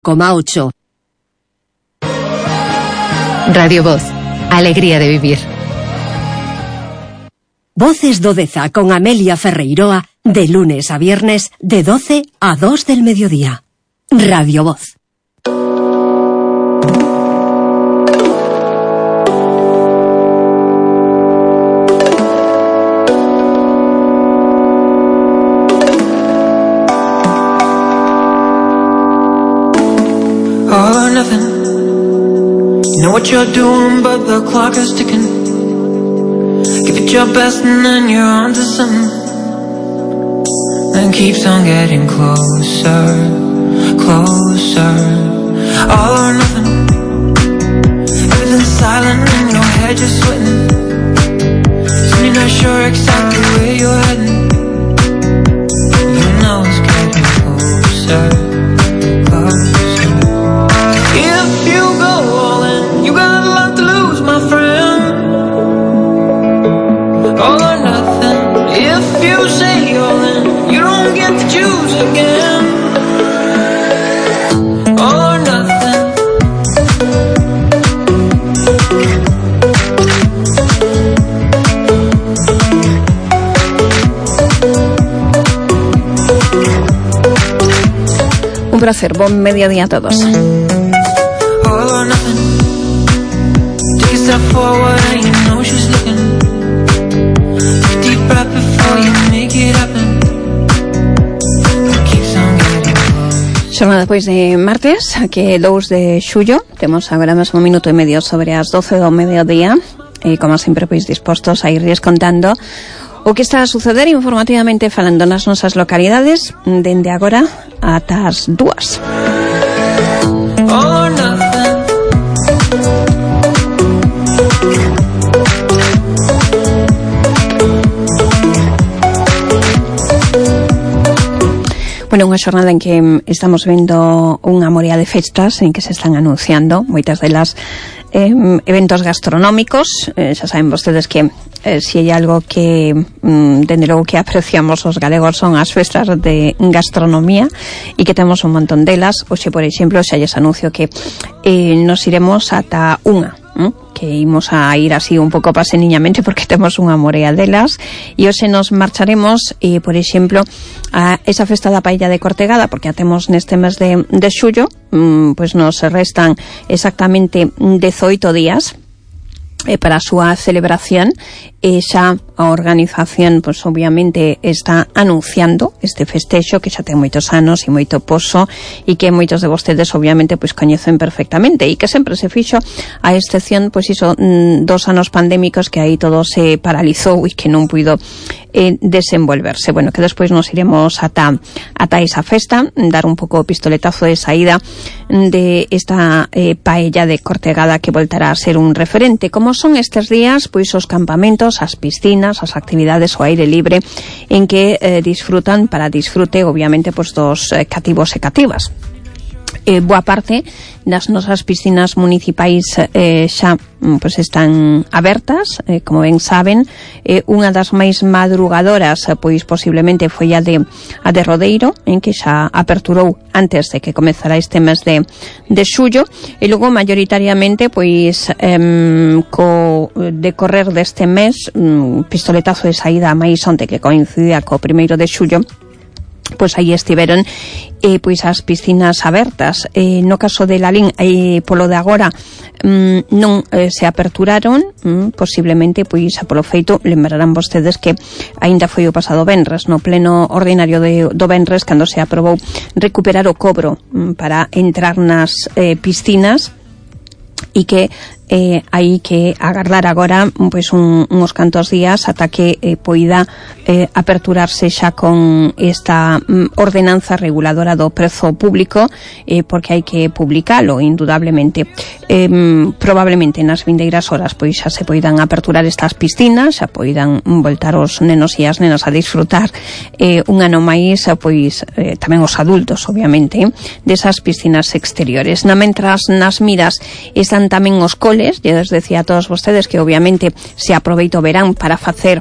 103,8. Radio Voz, alegría de vivir. Voces do Deza con Amelia Ferreiroa, de lunes a viernes, de 12 a 2 del mediodía. Radio Voz. All or nothing. You know what you're doing, but the clock is ticking. Give it your best and then you're on to something. Then keeps on getting closer, closer. All or nothing. Everything's silent in your head, you're sweating. Soon you're not sure exactly where you're heading. You know it's getting closer, closer. If you go all in, you got a lot to lose, my friend. All or nothing. If you say all in, you don't get to choose again. All or nothing. Un placer, buen mediodía a todos. All or nothing. Take a step forward and you know she's looking. Take a deep breath before you make it happen. Keeps on getting close. Xornada depois de martes, que 2 de xullo. Temos agora mesmo un minuto e medio sobre as 12 do mediodía. E como sempre, pois dispostos a irles contando o que está a suceder informativamente falando nas nosas localidades dende agora ata as 2. All or nothing. Bueno, unha xornada en que estamos vendo unha morea de festas en que se están anunciando moitas delas eventos gastronómicos. Xa saben vostedes que se hai algo que dende logo que apreciamos os galegos son as festas de gastronomía e que temos un montón delas. Hoxe, por exemplo, xa lles anuncio que nos iremos ata unha, que imos a ir así un pouco paseniñamente porque temos unha morea delas, e hoxe nos marcharemos por exemplo a esa festa da paella de Cortegada, porque a temos neste mes de xullo. Pois nos restan exactamente 18 días para a súa celebración, e xa a organización pois obviamente está anunciando este festexo que xa ten moitos anos e moito poso, e que moitos de vostedes obviamente pois coñecen perfectamente, e que sempre se fixo, a excepción pois iso 2 anos pandémicos que aí todo se paralizou e que non puido desenvolverse. Bueno, que despois nos iremos ata esa festa, dar un pouco o pistoletazo de saída de esta paella de Cortegada, que voltará a ser un referente. Como son estes días, pois os campamentos, as piscinas, as actividades ao aire libre en que disfrutan, para disfrute obviamente pois dos cativos e cativas. Boa parte das nosas piscinas municipais xa pois están abertas, como ben saben. Unha das máis madrugadoras pois posiblemente foi a de Rodeiro, en que xa aperturou antes de que comezara este mes de xullo, e logo maioritariamente pois co decorrer deste mes, pistoletazo de saída máis onte que coincidía co 1 de xullo, pois aí estiveron pois as piscinas abertas. No caso de Lalín, polo de agora non se aperturaron, posiblemente pois polo feito, lembrarán vostedes que aínda foi o pasado venres, no pleno ordinario do venres, cando se aprobou recuperar o cobro para entrar nas piscinas, e que hai que agardar agora pois uns cantos días ata que poida aperturarse xa con esta ordenanza reguladora do prezo público, porque hai que publicalo indudablemente. Probablemente nas vindeiras horas pois xa se poidan aperturar estas piscinas, xa poidan voltar os nenos e as nenas a disfrutar un ano máis, pois tamén os adultos obviamente, desas piscinas exteriores. Mentras nas miras están tamén os coles. Eu les decía a todos vostedes que obviamente se aproveita o verán para facer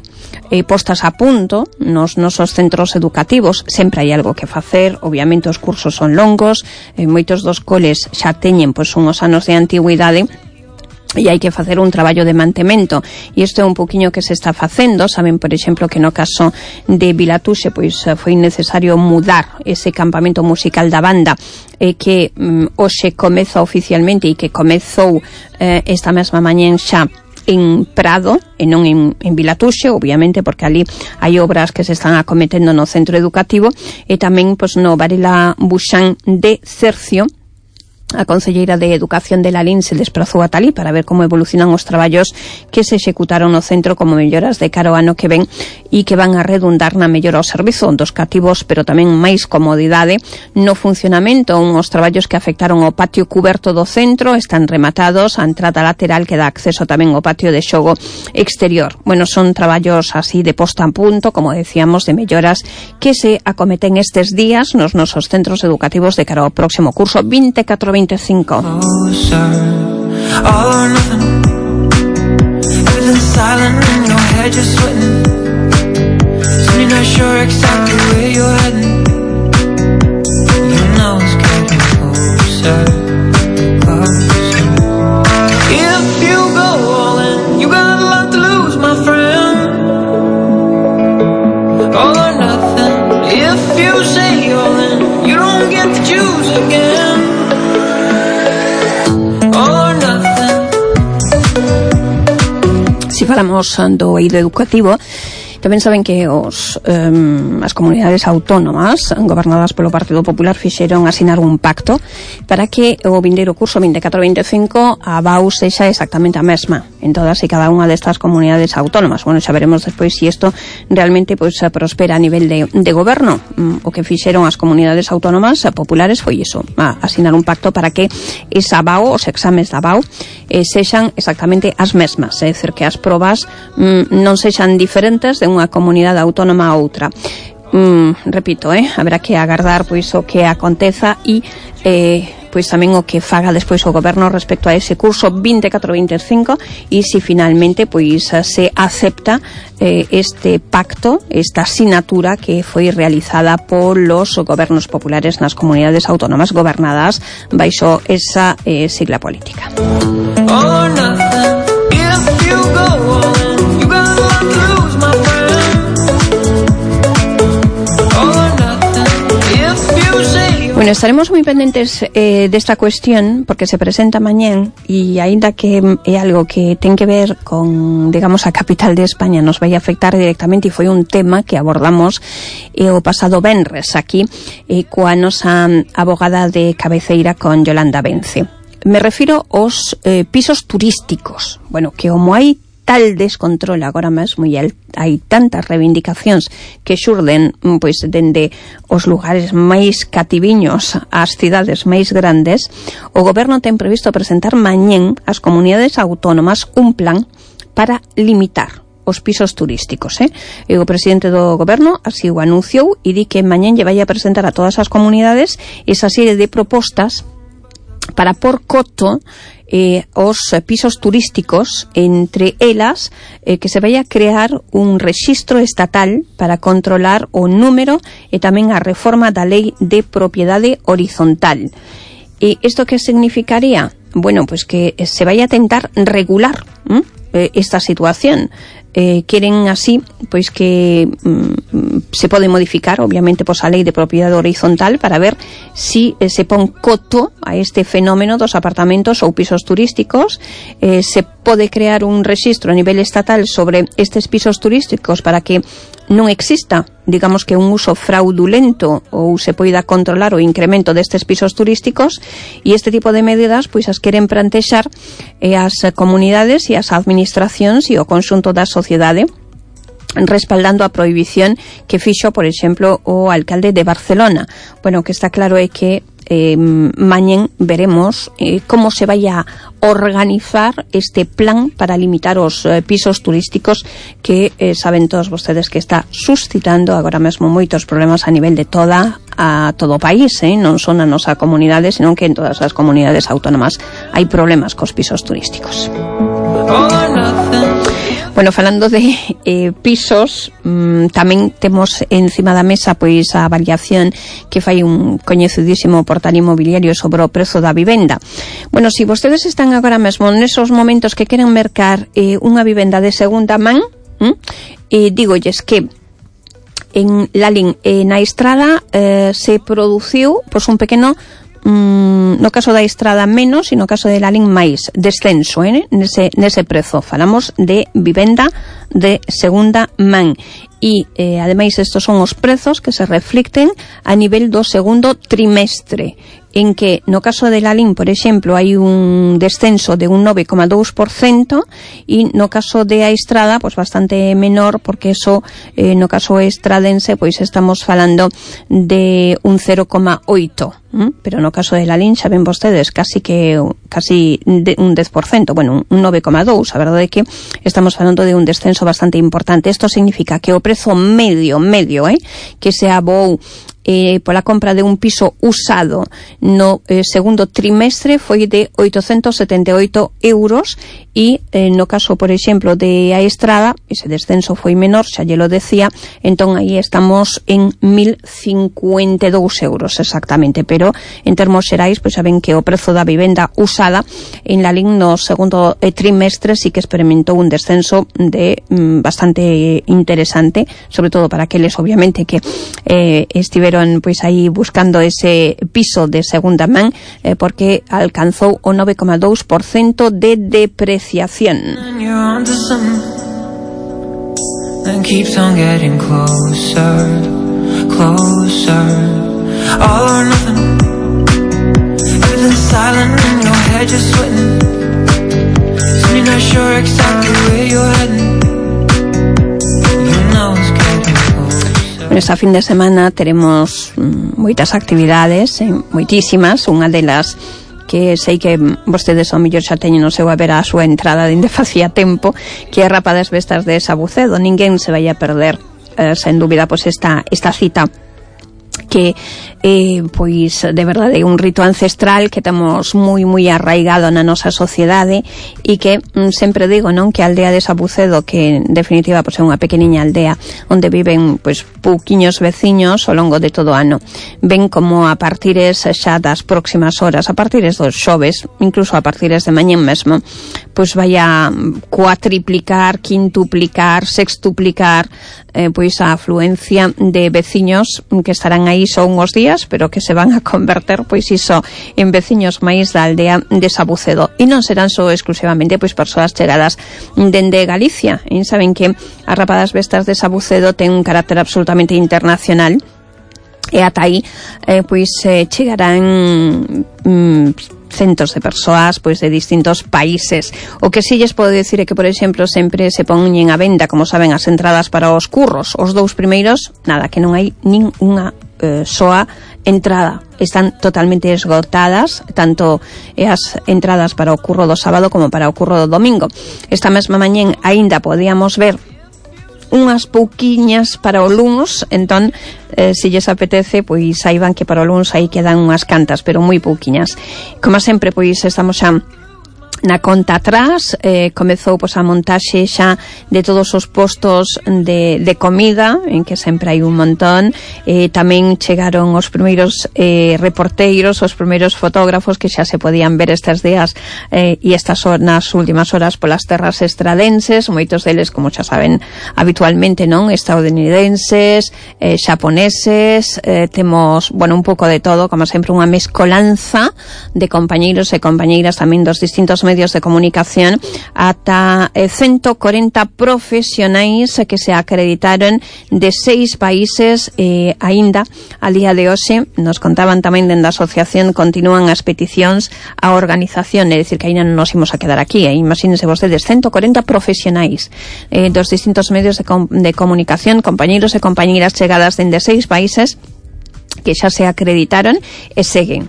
postas a punto nos nosos centros educativos. Sempre hai algo que facer, obviamente os cursos son longos, moitos dos coles xa teñen pois unhos anos de antigüidade, e hai que facer un traballo de mantemento, e isto é un poquinho que se está facendo. Saben, por exemplo, que no caso de Vilatuxe pois foi necesario mudar ese campamento musical da banda que hoxe comeza oficialmente e que comezou esta mesma mañá xa en Prado e non en Vilatuxe, obviamente, porque ali hai obras que se están acometendo no centro educativo, e tamén pois no Varela Buxán de Cercio. A concelleira de Educación de Lalín se desprazou ata ali para ver como evolucionan os traballos que se executaron no centro como melloras de cara ao ano que ven e que van a redundar na mellora ao servizo dos cativos, pero tamén máis comodidade no funcionamento. Uns traballos que afectaron ao patio cuberto do centro están rematados, a entrada lateral que dá acceso tamén ao patio de xogo exterior. Bueno, son traballos así de posta a punto, como decíamos, de melloras que se acometen estes días nos nosos centros educativos de cara ao próximo curso 24-25. Si falamos do eido educativo, tamén saben que as comunidades autónomas gobernadas polo Partido Popular fixeron asinar un pacto para que o vindeiro curso 24-25 a BAU sexa exactamente a mesma en todas e cada unha destas comunidades autónomas. Bueno, xa veremos despois se isto realmente pois prospera a nivel de goberno. O que fixeron as comunidades autónomas populares foi iso, asinar un pacto para que esa BAU, os exames da BAU, sexan exactamente as mesmas, é dicir, que as probas non sexan diferentes de unha comunidade autónoma a outra. Repito, haberá que agardar pois o que aconteza e pois tamén o que faga despois o goberno respecto a ese curso 24-25 e se finalmente pois se acepta este pacto, esta asignatura que foi realizada polos gobernos populares nas comunidades autónomas gobernadas baixo esa sigla política. Bueno, estaremos moi pendentes desta cuestión porque se presenta mañén e aínda que é algo que ten que ver con, digamos, a capital de España, nos vai afectar directamente e foi un tema que abordamos o pasado venres aquí coa nosa abogada de cabeceira con Yolanda Vence. Me refiro aos pisos turísticos. Bueno, que como hai tal descontrol agora mesmo e hai tantas reivindicacións que xurden pois dende os lugares máis cativiños ás cidades máis grandes, o goberno ten previsto presentar mañén ás comunidades autónomas un plan para limitar os pisos turísticos, E o presidente do goberno así o anunciou e di que mañén lle vai a presentar a todas as comunidades esa serie de propostas para por coto os pisos turísticos, entre elas que se vai a crear un rexistro estatal para controlar o número e tamén a reforma da lei de propiedade horizontal. E isto que significaría? Bueno, pues que se vai a tentar regular esta situación. Queren así pois que se pode modificar obviamente pois a lei de propiedade horizontal para ver si se pon coto a este fenómeno dos apartamentos ou pisos turísticos. Se pode crear un rexistro a nivel estatal sobre estes pisos turísticos para que non exista, digamos, que un uso fraudulento ou se poida controlar o incremento destes pisos turísticos, e este tipo de medidas pois as queren plantexar as comunidades e as administracións e o conxunto da sociedade, respaldando a prohibición que fixo, por exemplo, o alcalde de Barcelona. Bueno, o que está claro é que mañén veremos como se vai a organizar este plan para limitar os pisos turísticos que saben todos vostedes que está suscitando agora mesmo moitos problemas a nivel de todo o país, non só na nosa comunidade, senón que en todas as comunidades autónomas hai problemas cos pisos turísticos. Bueno, falando de pisos, tamén temos encima da mesa pois a avaliación que fai un coñecidísimo portal inmobiliario sobre o prezo da vivenda. Bueno, se vostedes están agora mesmo nesos momentos que queren mercar unha vivenda de segunda man, dígolles que en Lalín, na Estrada, se produciu pois un pequeno, no caso da Estrada menos, e no caso de Lalín máis descenso nese prezo. Falamos de vivenda de segunda man. E, ademais, estos son os prezos que se reflicten a nivel do segundo trimestre, en que, no caso de Lalín, por exemplo, hai un descenso de un 9,2%, e no caso de A Estrada, pois bastante menor, porque eso, no caso estradense, pois estamos falando de un 0,8%. Pero no caso de Lalín, xa ven vostedes, casi un 10%, bueno, un 9,2%. A verdade é que estamos falando de un descenso bastante importante. Isto significa que o prezo medio, que se abou pola compra de un piso usado no segundo trimestre foi de 878 euros, e no caso, por exemplo, de A Estrada, ese descenso foi menor, xa lle lo decía, entón aí estamos en 1052 euros exactamente, pero en termos xerais, pois saben que o prezo da vivenda usada en Lalín no segundo trimestre sí que experimentou un descenso de bastante interesante, sobre todo para aqueles, obviamente, que estiveron pois aí buscando ese piso de segunda man, porque alcanzou o 9,2% de depreciación. And keeps on getting closer, closer. All or nothing. Everything's silent in your head, just sweating. So you're not sure exactly where you're heading. You know it's getting closer. Esta fin de semana teremos moitas actividades, moitísimas. Unha delas que sei que vostedes ao mellor xa teñen o seu haber a súa entrada dende facía tempo, que é Rapadas Vestas de Sabucedo. Ninguén se vai a perder, sen dúbida, pois esta cita que pois de verdade é un rito ancestral que temos moi arraigado na nosa sociedade, e que sempre digo, non, que a aldea de Sabucedo, que en definitiva pois é unha pequeniña aldea onde viven pois pouquiños veciños ao longo de todo o ano, ven como a partires xa das próximas horas, a partires dos xoves, incluso a partires de mañén mesmo, pois vai a cuatriplicar, quintuplicar, sextuplicar pois a afluencia de veciños que estarán aí só unhos días, pero que se van a converter pois iso en veciños máis da aldea de Sabucedo, e non serán só exclusivamente pois persoas chegadas dende Galicia. E saben que as Rapadas Vestas de Sabucedo ten un carácter absolutamente internacional, e ata aí pois chegarán centos de persoas pois de distintos países. O que si lles podo dicir é que, por exemplo, sempre se poñen a venda, como saben, as entradas para os curros. Os 2 primeiros, nada, que non hai nin unha soa entrada, están totalmente esgotadas, tanto as entradas para o curro do sábado como para o curro do domingo. Esta mesma mañén aínda podíamos ver unhas pouquiñas para o luns, entón se lles apetece, pois saiban que para o luns aí quedan unhas cantas, pero moi pouquiñas. Como sempre, pois estamos xa na conta atrás, comezou pois a montaxe xa de todos os postos de comida, en que sempre hai un montón. Tamén chegaron os primeiros reporteiros, os primeiros fotógrafos que xa se podían ver estes días e estas nas últimas horas polas terras estradenses, moitos deles, como xa saben habitualmente, non, estadounidenses, xaponeses, temos, bueno, un pouco de todo, como sempre unha mezcolanza de compañeiros e compañeiras tamén dos distintos medios de comunicación, ata 140 profesionais que se acreditaron de 6 países. Aínda a día de hoxe nos contaban tamén dende a asociación, continúan as peticións á organización, é dicir que aínda non nos imos a quedar aquí, imagínense vostedes, 140 profesionais dos distintos medios de comunicación, compañeiros e compañeiras chegadas dende 6 países que xa se acreditaron e segue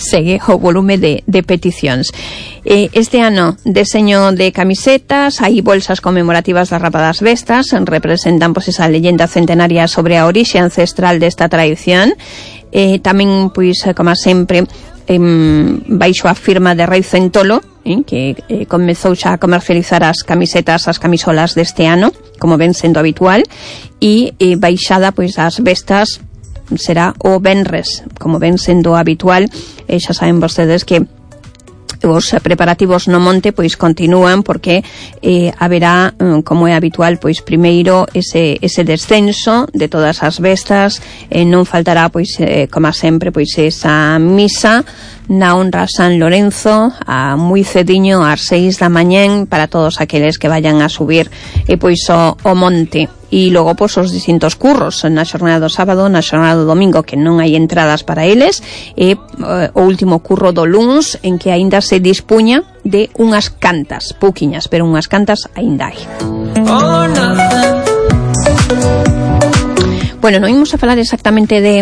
o volume de peticións. Este ano, deseño de camisetas, hai bolsas conmemorativas das Rapadas Vestas, representan pois esa leyenda centenaria sobre a orixe ancestral desta tradición. Tamén, pois, como sempre, baixo a firma de Rei Centolo, que comezou xa a comercializar as camisetas, as camisolas deste ano, como ven sendo habitual, e baixada pois as vestas será o venres, como ven sendo habitual. Xa saben vostedes que os preparativos no monte pois continúan, porque haberá, como é habitual, pois primeiro ese descenso de todas as vestas, non faltará pois como sempre pois esa misa na honra a San Lorenzo a moi cediño ás 6 da mañén para todos aqueles que vayan a subir pois o monte. E logo pois os distintos curros na xornada do sábado, na xornada do domingo, que non hai entradas para eles, e o último curro do luns, en que aínda se dispuña de unhas cantas, pouquiñas, pero unhas cantas aínda hai. Bueno, non imos a falar exactamente de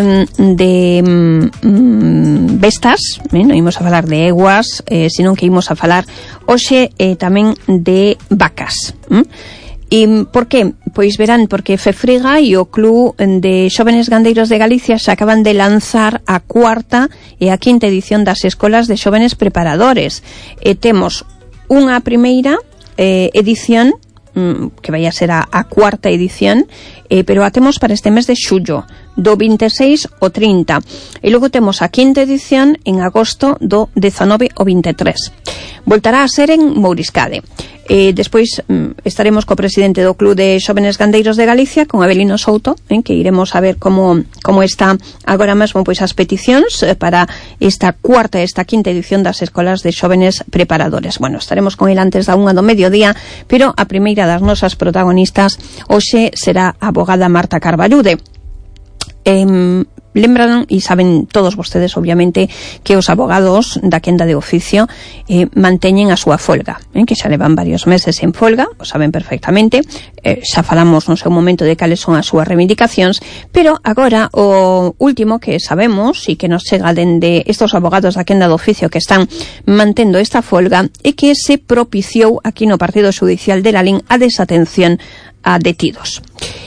bestas, non imos a falar de eguas, senón que imos a falar hoxe tamén de vacas. E por qué? Pois verán, porque Fefriga e o Club de Xóvenes Gandeiros de Galicia se acaban de lanzar a cuarta e a quinta edición das Escolas de Xóvenes Preparadores. Temos unha primeira edición, que vai a ser a cuarta edición, pero a temos para este mes de xullo, do 26 ao 30. E logo temos a quinta edición en agosto, do 19 ao 23. Voltará a ser en Mouriscade. Despois estaremos co presidente do Club de Xóvenes Gandeiros de Galicia, con Abelino Souto, que iremos a ver como está agora mesmo pois as peticións para esta cuarta e esta quinta edición das Escolas de Xóvenes Preparadores. Bueno, estaremos con ele antes da 1 do mediodía, pero a primeira das nosas protagonistas hoxe será a abogada Marta Carballude. Lembran e saben todos vostedes, obviamente, que os abogados da quenda de oficio manteñen a súa folga, que xa levan varios meses en folga, o saben perfectamente, xa falamos no seu momento de cales son as súas reivindicacións, pero agora o último que sabemos e que nos chega dende estos abogados da quenda de oficio que están mantendo esta folga é que se propiciou aquí no Partido Judicial de Lalín a desatención a detidos.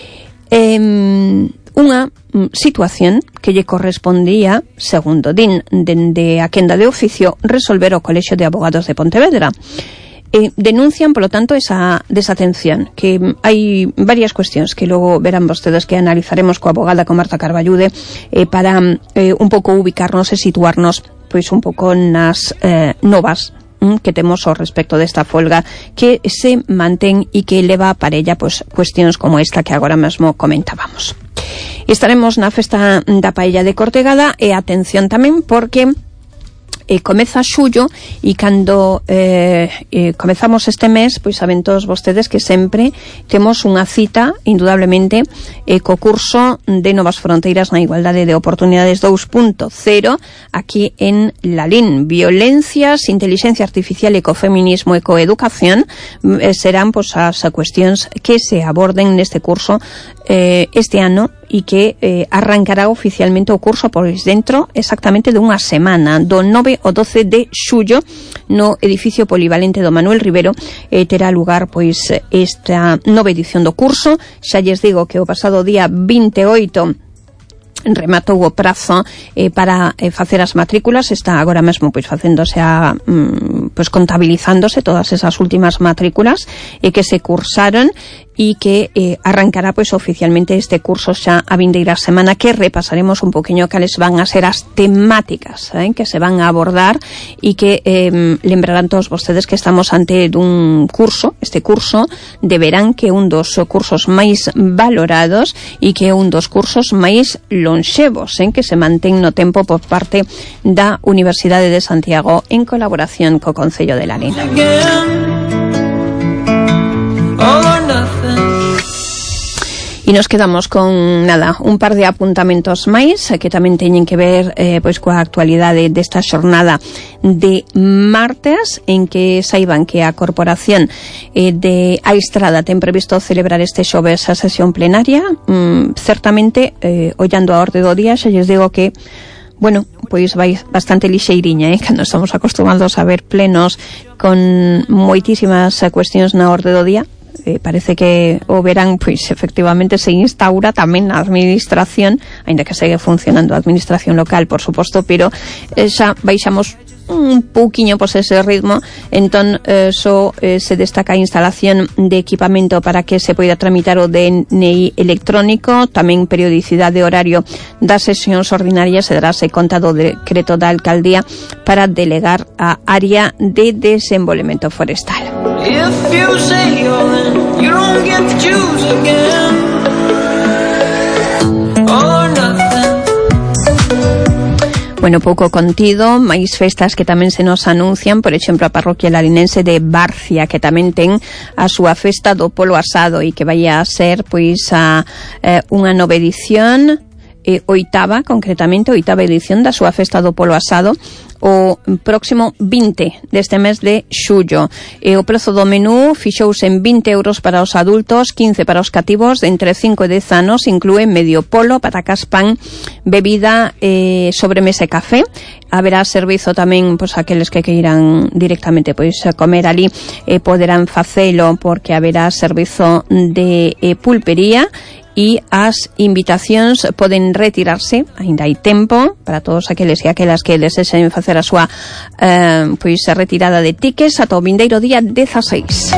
Unha situación que lle correspondía, segundo din dende a quenda de oficio, resolver o Colexio de Abogados de Pontevedra. Denuncian, polo tanto, esa desatención, que hai varias cuestións que logo verán vostedes que analizaremos coa abogada, con Marta Carballude, para un pouco ubicarnos e situarnos pois un pouco nas novas que temos ao respecto desta folga que se mantén e que leva para ella pois cuestións como esta que agora mesmo comentábamos. Estaremos na festa da paella de Cortegada e atención tamén porque comeza xullo e cando comezamos este mes, pois saben todos vostedes que sempre temos unha cita, indudablemente, co curso de Novas Fronteiras na Igualdade de Oportunidades 2.0 aquí en Lalín. Violencias, inteligencia artificial, ecofeminismo e coeducación serán pois as cuestións que se aborden neste curso este ano e que arrancará oficialmente o curso pois dentro exactamente de unha semana, do 9 ao 12 de xullo no edificio polivalente do Manuel Rivero. Terá lugar pois esta nova edición do curso. Xa lles digo que o pasado día 28 rematou o prazo para facer as matrículas. Está agora mesmo pois facéndose pois contabilizándose todas esas últimas matrículas que se cursaron e que arrancará pois oficialmente este curso xa a vindeira semana, que repasaremos un poquinho cales van a ser as temáticas que se van a abordar e que lembrarán todos vostedes que estamos ante dun curso, este curso de verán, que é un dos cursos máis valorados e que é un dos cursos máis lonxevos que se mantén no tempo por parte da Universidade de Santiago en colaboración co Concello de Lalín. E nos quedamos con un par de apuntamentos máis que tamén teñen que ver pois coa actualidade desta xornada de martes, en que saiban que a Corporación de A Estrada ten previsto celebrar este xoves a sesión plenaria. Certamente, ollando a orde do día, xa lles digo que bueno, pois vai bastante lixeiriña, cando estamos acostumados a ver plenos con moitísimas cuestións na orde do día. Parece que o verán, pois efectivamente se instaura tamén na administración, aínda que segue funcionando a administración local, por suposto, pero xa baixamos un pouquiño pues ese ritmo, entón se destaca a instalación de equipamento para que se poida tramitar o DNI electrónico, tamén periodicidade de horario das sesións ordinarias, e darase conta do decreto da alcaldía para delegar a área de desenvolvemento forestal. If you say all in, you don't get to choose again. All or nothing. Bueno, pouco contido, máis festas que tamén se nos anuncian, por exemplo, a parroquia larinense de Barcia, que tamén ten a súa festa do polo asado e que vai a ser pois unha nova edición, oitava edición da súa festa do polo asado, o próximo 20 deste mes de xullo. O prezo do menú fixouse en 20 euros para os adultos, 15 para os cativos de entre 5 e 10 anos, inclúe medio polo, patacas, pan, bebida, sobremesa e café. Haberá servizo tamén, pois, aqueles que queiran directamente pois comer ali, poderán facelo, porque haberá servizo de pulpería, e as invitacións poden retirarse, aínda hai tempo para todos aqueles e aquelas que desexen facer a súa pois a retirada de tickets ata o vindeiro día 16.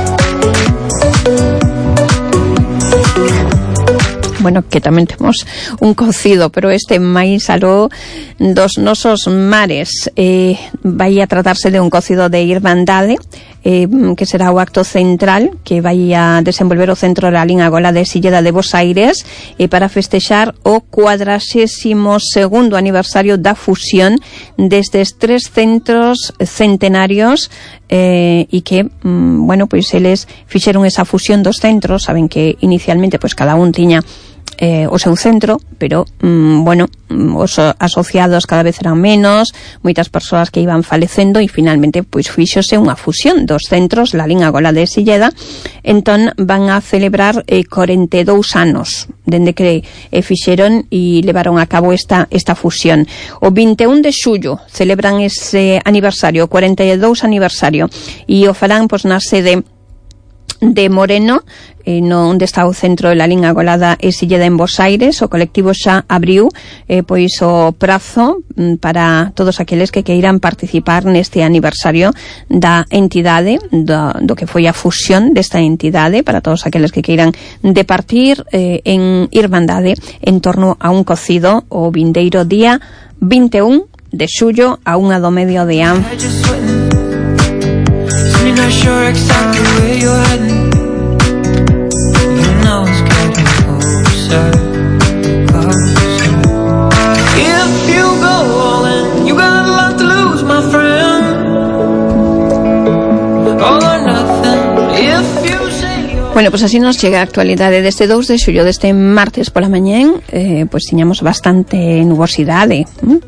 Bueno, que tamén temos un cocido, pero este máis aló dos nosos mares. Vai a tratarse de un cocido de Irmandade, que será o acto central que vai a desenvolver o Centro da Linha Gola de Silleda de Bos Aires, para festexar o 42º aniversario da fusión destes tres centros centenarios, e que, bueno, pois eles fixeron esa fusión dos centros. Saben que inicialmente pois cada un tiña o seu centro, pero bueno, os asociados cada vez eran menos, moitas persoas que iban falecendo, e finalmente pois fíxose unha fusión dos centros, la Linha Gola de Silleda. Entón van a celebrar 42 anos dende que fixeron e levaron a cabo esta fusión. O 21 de xullo celebran ese aniversario, o 42 aniversario, e o farán pois na sede de Moreno, onde está o centro da Linha Golada e Silleda en Bos Aires. O colectivo xa abriu pois o prazo para todos aqueles que queiran participar neste aniversario da entidade, do que foi a fusión desta entidade, para todos aqueles que queiran departir en Irmandade en torno a un cocido o vindeiro día 21 de xullo a 1 do mediodía. Not sure exactly where you're heading. You know it's getting closer, closer. If you go all in, you got a lot to lose, my friend. All or nothing. If you say you're... Bueno, pues así nos chega a actualidade deste 2 de xullo, deste martes pola mañén. Pois tiñamos bastante nubosidade,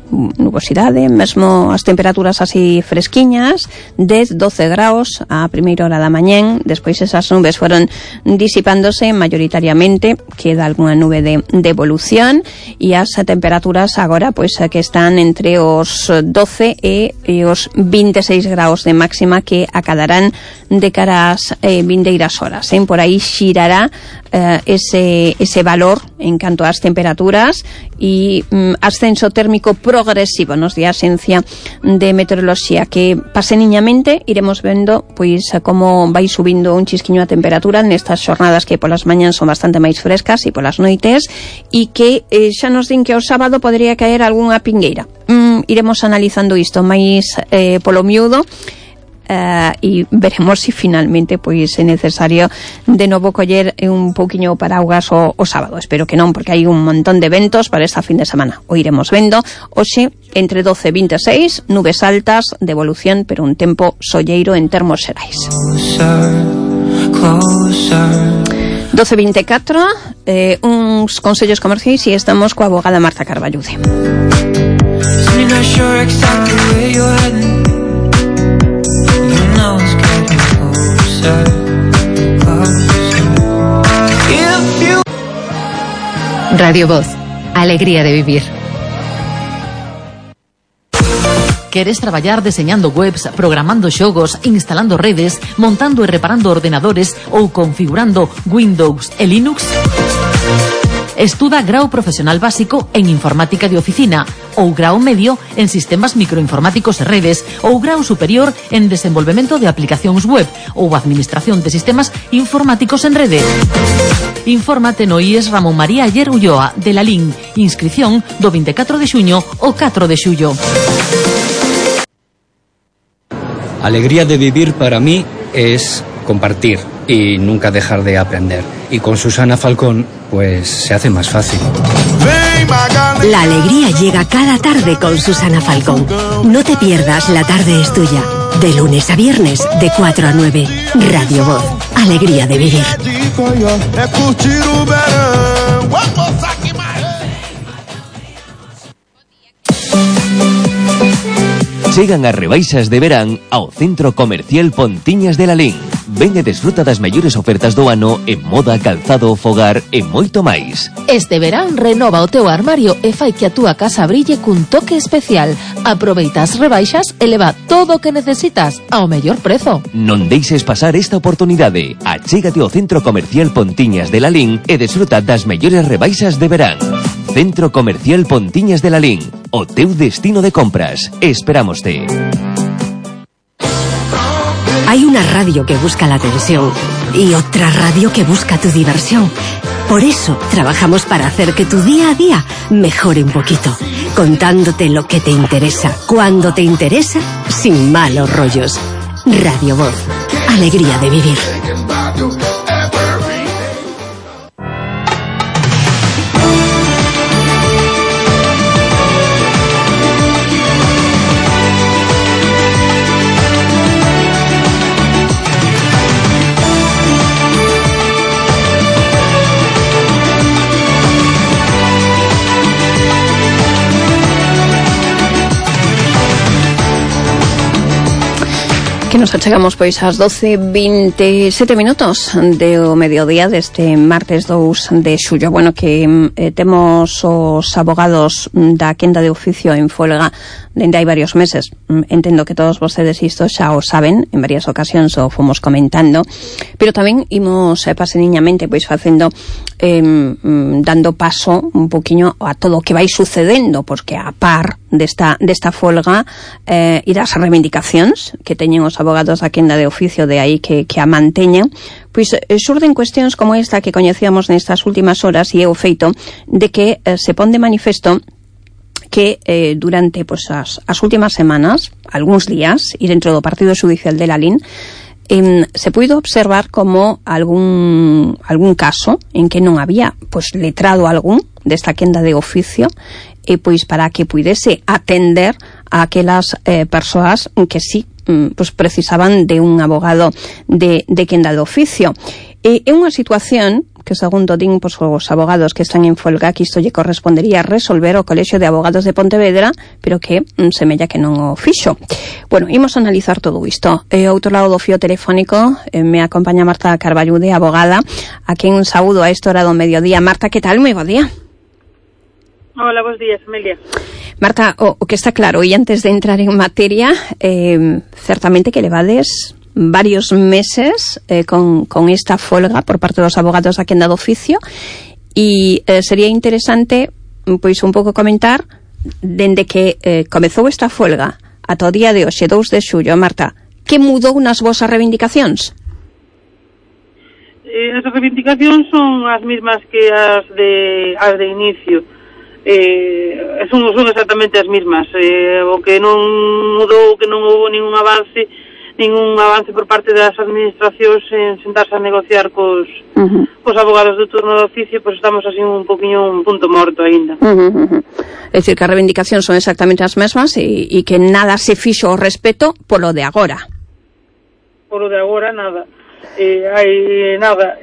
mesmo as temperaturas así fresquiñas, 10-12 graus a primeira hora da mañén. Despois esas nubes foron disipándose mayoritariamente, queda algunha nube de evolución, e as temperaturas agora pois que están entre os 12 e os 26 graus de máxima, que acadarán de cara ás vindeiras horas. Por aí xirará ese valor en canto ás temperaturas, e ascenso térmico progresivo, nos di a Axencia de Meteoroloxía, que paseniñamente iremos vendo pois como vai subindo un chisquiño a temperatura nestas xornadas que polas mañans son bastante máis frescas e polas noites, e que xa nos din que o sábado podría caer algunha pingueira. Iremos analizando isto máis polo miúdo, e veremos se finalmente pois é necesario de novo coller un pouquiño o paraugas o sábado. Espero que non, porque hai un montón de eventos para esta fin de semana. O iremos vendo. Hoxe entre 12 e 26, nubes altas de evolución, pero un tempo solleiro en termos xerais. 12:24, uns consellos comerciais, e estamos coa abogada Marta Carballude. Radio Voz, alegría de vivir. Queres traballar deseñando webs, programando xogos, instalando redes, montando e reparando ordenadores ou configurando Windows e Linux? Estuda grao profesional básico en informática de oficina ou grao medio en sistemas microinformáticos e redes ou grao superior en desenvolvemento de aplicacións web ou administración de sistemas informáticos en rede. Infórmate no IES Ramón María Ayer Ulloa de Lalín. Inscripción do 24 de xuño ao 4 de xullo. Alegría de vivir para mí es compartir y nunca dejar de aprender. Y con Susana Falcón, pues se hace más fácil. La alegría llega cada tarde con Susana Falcón. No te pierdas La tarde es tuya. De lunes a viernes, de 4 a 9. Radio Voz. Alegría de vivir. Chegan as rebaixas de verán ao Centro Comercial Pontiñas de Lalín. Ven e desfruta das mellores ofertas do ano en moda, calzado, fogar e moito máis. Este verán renova o teu armario e fai que a túa casa brille cun toque especial. Aproveita as rebaixas e leva todo o que necesitas ao mellor prezo. Non deixes pasar esta oportunidade. Achégate ao Centro Comercial Pontiñas de Lalín e desfruta das mellores rebaixas de verán. Centro Comercial Pontiñas de Lalín. O teu destino de compras. Esperámoste. Hay una radio que busca la atención y otra radio que busca tu diversión. Por eso trabajamos para hacer que tu día a día mejore un poquito, contándote lo que te interesa, cuando te interesa, sin malos rollos. Radio Voz. Alegría de vivir. Que nos achegamos pois ás 12:27 minutos do mediodía deste martes 2 de xullo. Bueno, que temos os abogados da quenda de oficio en folga dende hai varios meses. Entendo que todos vostedes isto xa o saben, en varias ocasións o fomos comentando, pero tamén imos paseniñamente pois facendo dando paso un poquinho a todo o que vai sucedendo, porque a par desta folga e das reivindicacións que teñen os abogados da quenda de oficio, de aí que a manteñen, pois xurden cuestións como esta que coñecíamos nestas últimas horas, e é o feito de que se pon de manifesto que durante pois, as últimas semanas, algúns días, e dentro do Partido Judicial de Lalín, se puido observar como algún caso en que non había pois letrado algún desta quenda de oficio, e pois para que puidese atender a aquelas persoas que sí pois precisaban de un abogado de quenda de oficio. É unha situación que, segundo din pois, os abogados que están en folga, que isto lle correspondería resolver o Colexio de Abogados de Pontevedra, pero que semella que non o fixo. Bueno, imos analizar todo isto. Ao outro lado do fío telefónico me acompaña Marta Carballude, abogada, a quen saúdo a esta hora do mediodía. Marta, que tal? Moi bo día. Hola, bons días, Amelia. Marta, o que está claro, e antes de entrar en materia, certamente que levades varios meses con esta folga por parte dos abogados da quenda do oficio, e sería interesante pois un pouco comentar dende que comezou esta folga ata o día de hoxe, 2 de xullo. Marta, que mudou nas vosas reivindicacións? As reivindicacións son as mesmas que as de inicio. Son exactamente as mesmas. O que non mudou, que non houve ningún avance por parte das administracións en sentarse a negociar cos abogados do turno de oficio, pois estamos así un poquinho un punto morto aínda. É dicir, que as reivindicacións son exactamente as mesmas e que nada se fixo ao respecto polo de agora. Polo de agora, nada. Hai nada.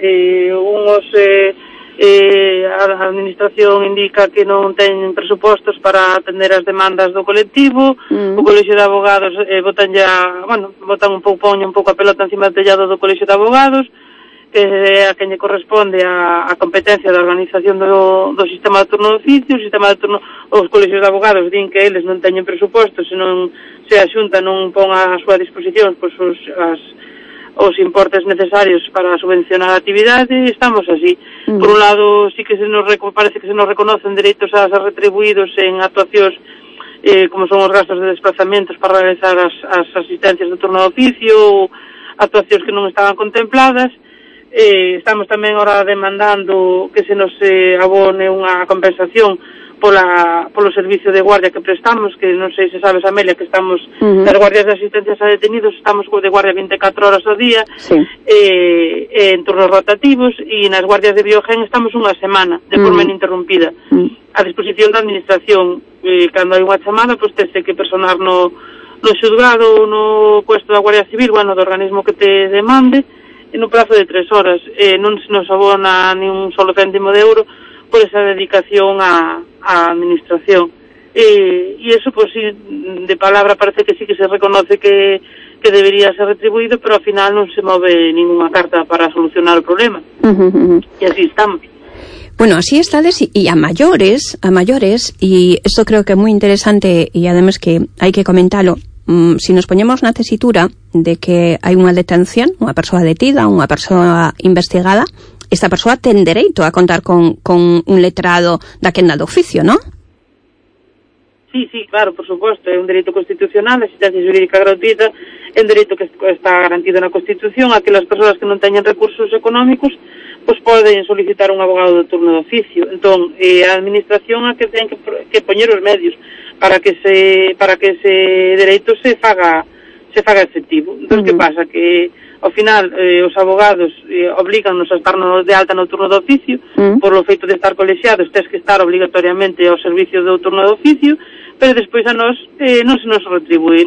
A administración indica que non ten presupostos para atender as demandas do colectivo. O Colexio de Abogados botan un pouco a pelota encima do tellado do Colexio de Abogados, que é a quen lle corresponde a competencia da organización do sistema de turno de oficio. Os colexios de abogados din que eles non teñen presupostos, se a Xunta non pon a súa disposición pois os importes necesarios para subvencionar a actividade, estamos así. Por un lado, sí que parece que se nos reconocen dereitos a ser retribuídos en actuacións como son os gastos de desplazamentos para realizar as asistencias de turno de oficio ou actuacións que non estaban contempladas. Estamos tamén ahora demandando que se nos abone unha compensación polo servicio de guardia que prestamos, que non sei se sabes, Amelia, que estamos nas guardias de asistencias a detenidos, estamos de guardia 24 horas ao día, en turnos rotativos, e nas guardias de biogen estamos unha semana, de forma ininterrumpida, a disposición da administración. Cando hai unha chamada, pois tese que personar no xulgado ou no puesto da Guardia Civil, do organismo que te demande, no prazo de 3 horas. Non se nos abona ni un solo céntimo de euro por esa dedicación á administración. E eso, pues, sí, de palabra parece que sí que se reconoce que debería ser retribuído, pero ao final non se move ninguna carta para solucionar o problema. E así estamos. Bueno, así estades y a mayores, y esto creo que é moi interesante e además que hai que comentarlo. Si nos poñemos na tesitura de que hai unha detención, unha persoa detida, unha persoa investigada, esta persoa ten dereito a contar con un letrado da quenda do oficio, ¿no? Sí, claro, por suposto, é un dereito constitucional, a asistencia jurídica gratuita é un dereito que está garantido na Constitución. Aquelas persoas que non teñen recursos económicos pois poden solicitar un abogado de turno de oficio. Entón, a administración a que ten que poñer os medios para que ese dereito se faga efectivo. Entón, que pasa? Que ao final os abogados obliganos a estar de alta no turno de oficio, por o feito de estar colexiados tes que estar obligatoriamente ao servicio do turno de oficio, pero despois a nós non se nos retribúe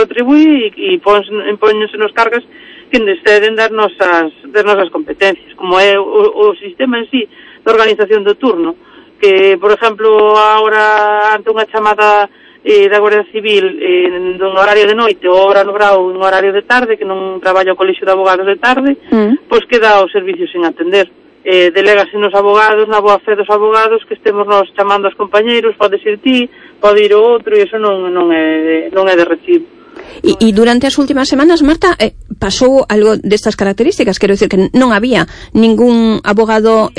e póñense nos cargas que exceden das nosas competencias, como é o sistema en sí de organización do turno, que, por exemplo, agora ante unha chamada da Guardia Civil en un horario de noite ou hora no grau en horario de tarde, que non traballa o colexio de abogados de tarde, pois queda o servicio sin atender. Delegase nos abogados, na boa fe dos abogados, que estemos nos chamando aos compañeiros, pode ir ti, pode ir o outro, e iso non é de recibo. E durante as últimas semanas, Marta, pasou algo destas características, quero dicir que non había ningún abogado...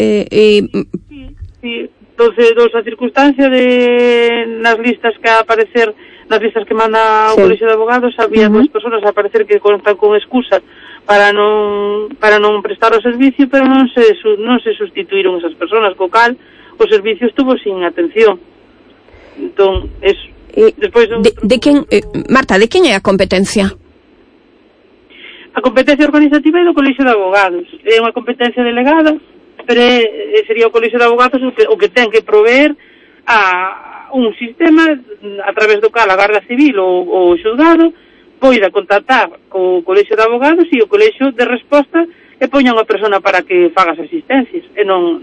Sí. Dos a circunstancia de nas listas que aparecer, nas listas que manda o colexio de abogados, había dúas persoas a aparecer que contan con excusa para non prestar o servicio, pero non se sustituíron esas persoas, co cal o servicio estuvo sin atención. Entón, eso. Despois de quen, Marta, de quen é a competencia? A competencia organizativa é do colexio de abogados. É unha competencia delegada, pero sería o colexio de abogados o que ten que proveer a un sistema a través do cal a Garda Civil ou o xulgado poida contactar co colexio de abogados e o colexio de resposta e poña unha persona para que faga as asistencias, e non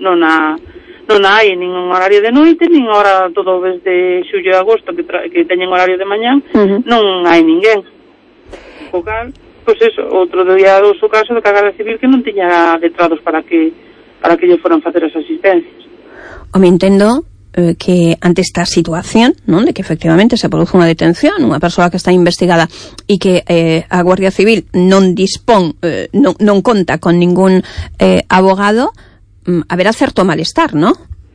hai nin un horario de noite, nin hora todo desde xullo e agosto que teñen horario de mañán, non hai ninguén. O cal, pois eso, outro día o caso de que a Garda Civil que non tiña letrados para que lle foran facer as asistencias. Me entendo que ante esta situación, non, de que efectivamente se produce unha detención, unha persoa que está investigada e que a Guardia Civil non dispón, non conta con ningún abogado, haberá certo malestar, non?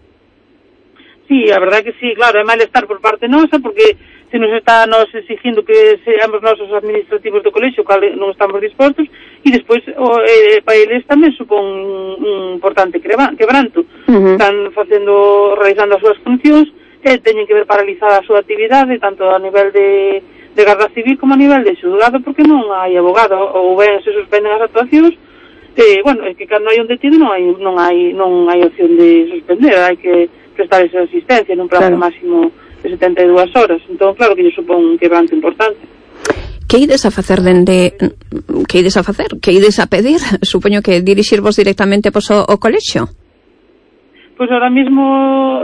Sí, a verdade que sí, claro, é malestar por parte nosa, porque se nos está exigindo que seamos nosos administrativos do colexio, cal non estamos dispostos, e despois para eles tamén supón un importante quebranto. Están realizando as súas funcións, e teñen que ver paralizada a súa actividade, tanto a nivel de Garda Civil como a nivel de xulgado, porque non hai abogado, ou ben se suspenden as actuacións. Bueno, é que cando hai un detido non hai opción de suspender, hai que prestar esa asistencia nun prazo máximo de 72 horas. Entón, claro que lle supón un quebranto importante. Que ides a facer que ides a pedir? Supoño que dirixirvos directamente o colexio. Pois ahora mismo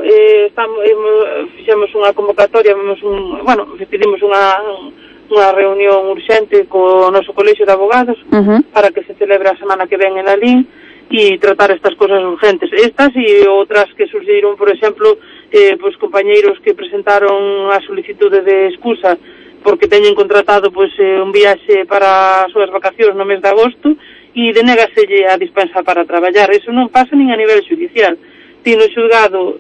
fixemos unha convocatoria, pedimos unha reunión urxente co noso colexio de abogados para que se celebre a semana que ven en Lalín e tratar estas cosas urgentes. Estas e outras que surgiron, por exemplo, pois compañeiros que presentaron a solicitude de excusa porque teñen contratado pois un viaxe para as súas vacacións no mes de agosto e denégaselle a dispensa para traballar. Eso non pasa nin a nivel judicial. Ti no xulgado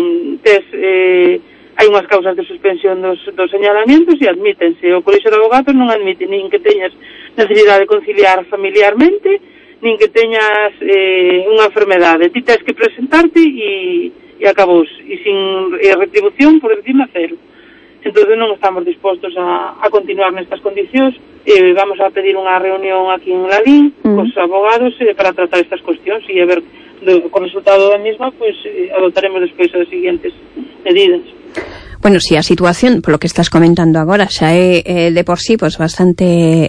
hai unhas causas de suspensión dos señalamientos e admítense. O Colexio de Abogados non admite nin que teñas necesidade de conciliar familiarmente, nin que teñas unha enfermedade. Ti tens que presentarte e acabous. E sin retribución, por encima, cero. Entón non estamos dispostos a continuar nestas condicións. Vamos a pedir unha reunión aquí en Lalín cos abogados para tratar estas cuestións e a ver co resultado da mesma, pois adoptaremos despois as seguintes medidas. Bueno, si a situación, polo que estás comentando agora, xa é de por sí pues, bastante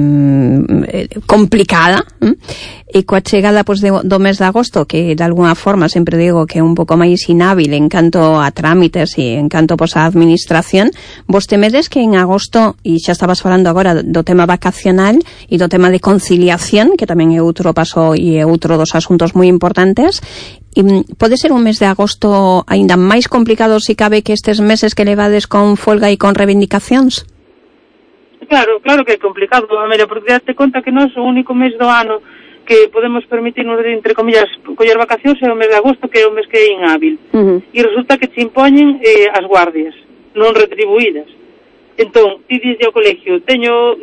complicada, e coa chegada pues, do mes de agosto, que de alguna forma sempre digo que é un pouco máis inhábil en canto a trámites e en canto pues, a administración, vos temedes que en agosto, e xa estabas falando agora do tema vacacional e do tema de conciliación, que tamén é outro paso e é outro dos asuntos moi importantes, pode ser un mes de agosto aínda máis complicado se cabe que estes meses que levades con folga e con reivindicacións? Claro que é complicado, Amelia, porque date conta que nós o único mes do ano que podemos permitirnos, entre comillas, coller vacacións é o mes de agosto, que é o mes que é inhábil. E resulta que te impoñen as guardias non retribuídas. Entón, ti dixlle ao colegio, teño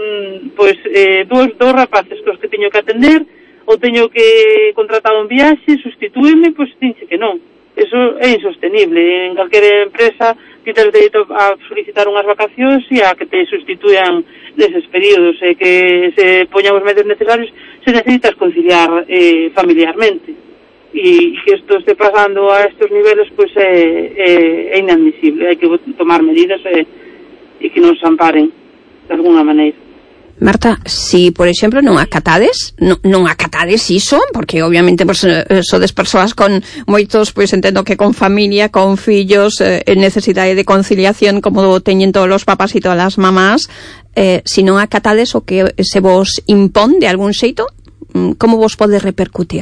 dous rapaces cos que teño que atender, ou teño que contratar un viaxe, sustitúeme, pois dinche que non. Eso é insostenible. En calquera empresa ti tens dereito a solicitar unhas vacacións e a que te sustituyan neses períodos, e que se poñan os medios necesarios se necesitas conciliar familiarmente. E que isto este pasando a estes niveles, pois é inadmisible. Hai que tomar medidas e que nos amparen de alguna maneira. Marta, si, por exemplo, non acatades iso, porque obviamente pues, sodes persoas con moitos, pois entendo que con familia, con fillos, necesidade de conciliación, como teñen todos os papás e todas as mamás, si non acatades o que se vos impón de algún xeito, como vos pode repercutir?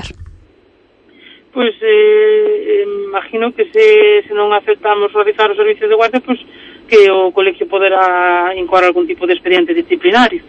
Pois imagino que se non aceptamos realizar os servicios de guardia, pois que o colegio poderá incoar algún tipo de expediente disciplinario.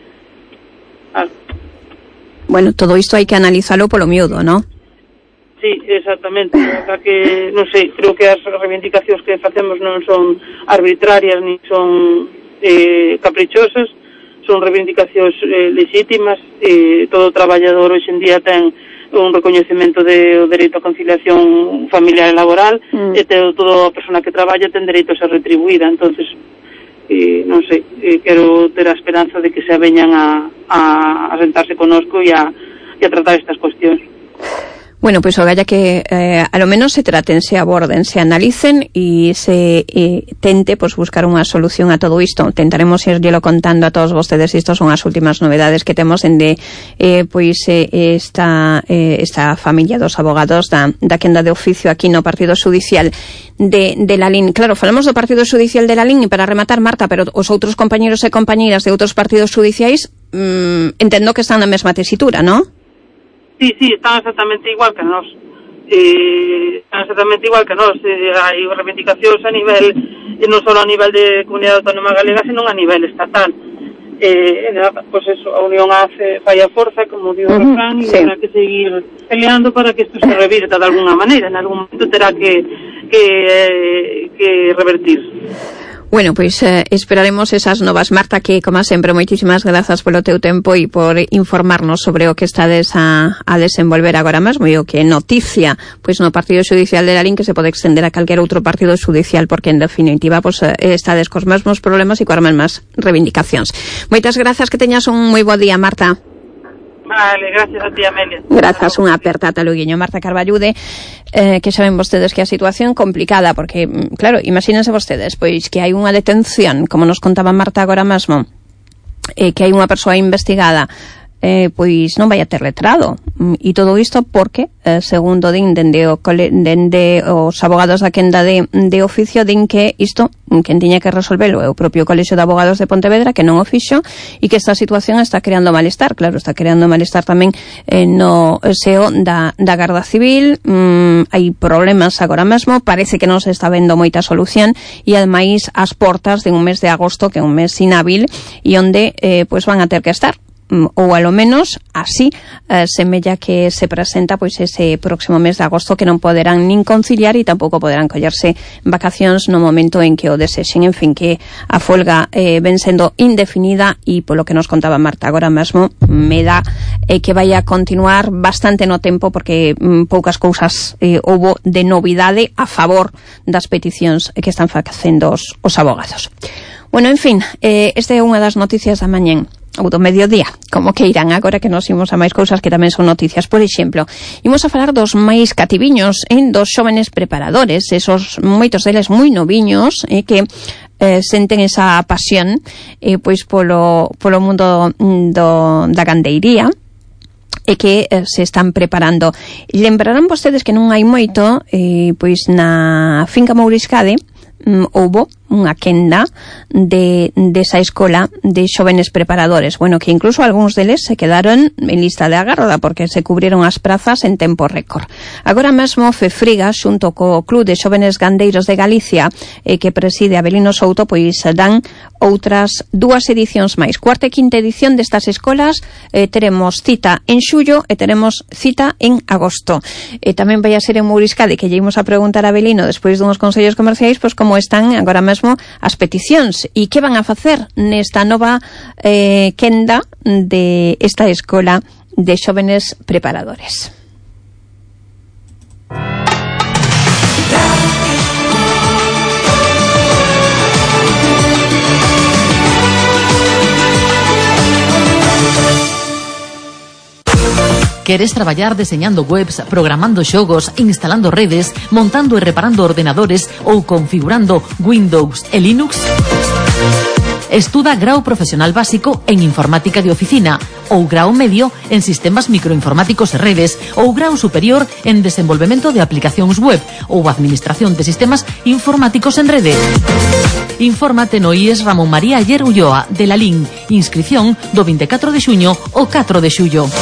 Bueno, todo isto hai que analizalo polo miúdo, ¿no? Sí, exactamente. O sea que, non sei, creo que as reivindicacións que facemos non son arbitrarias ni son caprichosas, son reivindicacións legítimas. Todo traballador hoxe en día ten un recoñecemento do dereito a conciliación familiar e laboral, e toda a persona que traballa ten dereito a ser retribuída. Entonces, non sei, quero ter a esperanza de que se aveñan a sentarse conosco e a tratar estas cuestións. Bueno, pois ogalla que a lo menos se traten, se aborden, se analicen e se tente pues, buscar unha solución a todo isto. Tentaremos irlo contando a todos vostedes. Isto son as últimas novedades que temos esta familia dos abogados da quenda de oficio aquí no Partido Xudicial de Lalín. Claro, falamos do Partido Xudicial de Lalín e para rematar, Marta, pero os outros compañeros e compañeiras de outros partidos xudiciais entendo que están na mesma tesitura, non? Sí, están exactamente igual que nós. Hai reivindicacións a nivel, non só a nivel de Comunidade Autónoma Galega, senón a nivel estatal. Pois eso, a unión fai a forza, como digo o refrán, e terá que seguir peleando para que isto se revirta de alguna maneira. En algún momento terá que revertir. Bueno, pois esperaremos esas novas. Marta, que, como sempre, moitísimas grazas polo teu tempo e por informarnos sobre o que estades a desenvolver agora mesmo e o que noticia pois no Partido Xudicial de Lalín, que se pode extender a calquer outro partido xudicial, porque en definitiva pois estades cos mesmos problemas e coas mesmas reivindicacións. Moitas grazas, que teñas un moi bo día, Marta. Vale, gracias a ti, Amelia. Grazas, unha aperta ata luguiño. Marta Carballude, que saben vostedes que a situación complicada, porque, claro, imagínense vostedes, pois que hai unha detención, como nos contaba Marta agora mesmo, que hai unha persoa investigada pois non vai a ter letrado. E todo isto porque, segundo din dende os abogados da quenda de oficio, din que isto, quen tiña que resolvelo é o propio Colexio de Abogados de Pontevedra, que non o fixo, e que esta situación está creando malestar. Claro, está creando malestar tamén no SEO da Garda Civil. Hai problemas agora mesmo, parece que non se está vendo moita solución, e ademais as portas de un mes de agosto, que é un mes inhábil, e onde pois van a ter que estar, ou alo menos así semella que se presenta pois ese próximo mes de agosto, que non poderán nin conciliar e tampouco poderán collerse vacacións no momento en que o desexen. En fin, que a folga ven sendo indefinida, e polo que nos contaba Marta agora mesmo, me dá que vai a continuar bastante no tempo, porque poucas cousas houbo de novidade a favor das peticións que están facendo os abogados. Bueno, en fin, esta é unha das noticias da mañán ou do mediodía, como que irán agora que nos imos a máis cousas que tamén son noticias. Por exemplo, imos a falar dos máis cativiños, dos xóvenes preparadores, esos moitos deles moi noviños, que senten esa pasión pois polo mundo da gandeiría, e que se están preparando. Lembrarán vostedes que non hai moito, pois na finca Mouriscade houbo unha quenda desa escola de xóvenes preparadores, bueno, que incluso algúns deles se quedaron en lista de agarda porque se cubrieron as prazas en tempo récord. Agora mesmo Fefriga, xunto co Club de Xóvenes Gandeiros de Galicia, que preside Abelino Souto, pois dan outras 2 edicións máis. Cuarta e quinta edición destas escolas teremos cita en xullo e teremos cita en agosto. Tamén vai a ser en Mouriscade, que lle imos a preguntar a Abelino despois dunhos consellos comerciais, pois como están agora mesmo as peticións e que van a facer nesta nova quenda de esta escola de xóvenes preparadores. Queres traballar deseñando webs, programando xogos, instalando redes, montando e reparando ordenadores ou configurando Windows e Linux? Estuda grao profesional básico en informática de oficina ou grao medio en sistemas microinformáticos e redes ou grao superior en desenvolvemento de aplicacións web ou administración de sistemas informáticos en rede. Infórmate no IES Ramón María Ayer Ulloa de Lalín. Inscripción do 24 de xuño ao 4 de xullo.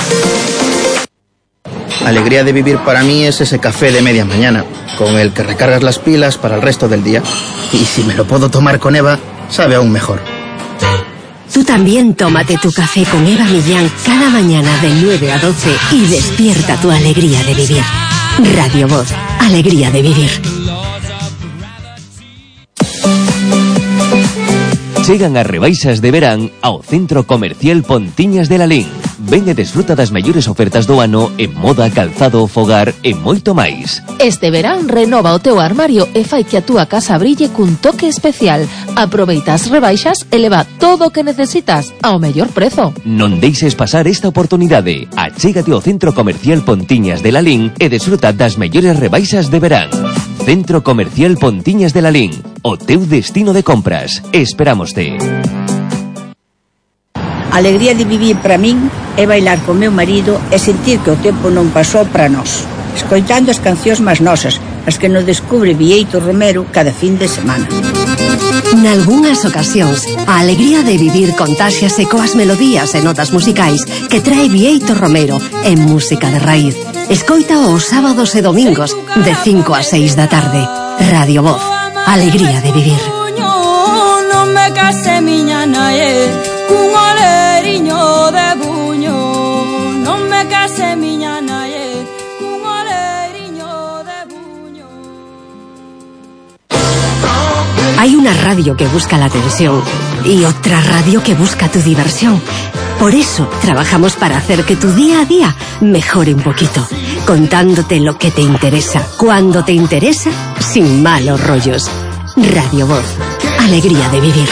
Alegría de vivir para mí es ese café de media mañana, con el que recargas las pilas para el resto del día. Y si me lo puedo tomar con Eva, sabe aún mejor. Tú también tómate tu café con Eva Millán cada mañana de 9 a 12 y despierta tu alegría de vivir. Radio Voz, alegría de vivir. Chegan as rebaixas de verán ao Centro Comercial Pontiñas de Lalín. Ven e desfruta das mellores ofertas do ano en moda, calzado, fogar e moito máis. Este verán renova o teu armario e fai que a túa casa brille cun toque especial. Aproveita as rebaixas e leva todo o que necesitas ao mellor prezo. Non deixes pasar esta oportunidade. Achégate ao Centro Comercial Pontiñas de Lalín e desfruta das mellores rebaixas de verán. Centro Comercial Pontiñas de Lalín, o teu destino de compras. Esperámoste. A alegría de vivir para min é bailar con meu marido e sentir que o tempo non pasou para nós, escoitando as cancións máis nosas, as que nos descubre Bieito Romero cada fin de semana. Nalgúnas ocasións, a alegría de vivir contáxiase coas melodías e notas musicais que trae Bieito Romero en música de raíz. Escoita os sábados e domingos de 5 a 6 da tarde. Radio Voz, alegría de vivir. Non me case miña nae cun oleriño de buño. Non me case miña nae cun oleriño de buño. Hay una radio que busca la atención y otra radio que busca tu diversión. Por eso trabajamos para hacer que tu día a día mejore un poquito, contándote lo que te interesa, cuando te interesa, sin malos rollos. Radio Voz, alegría de vivir.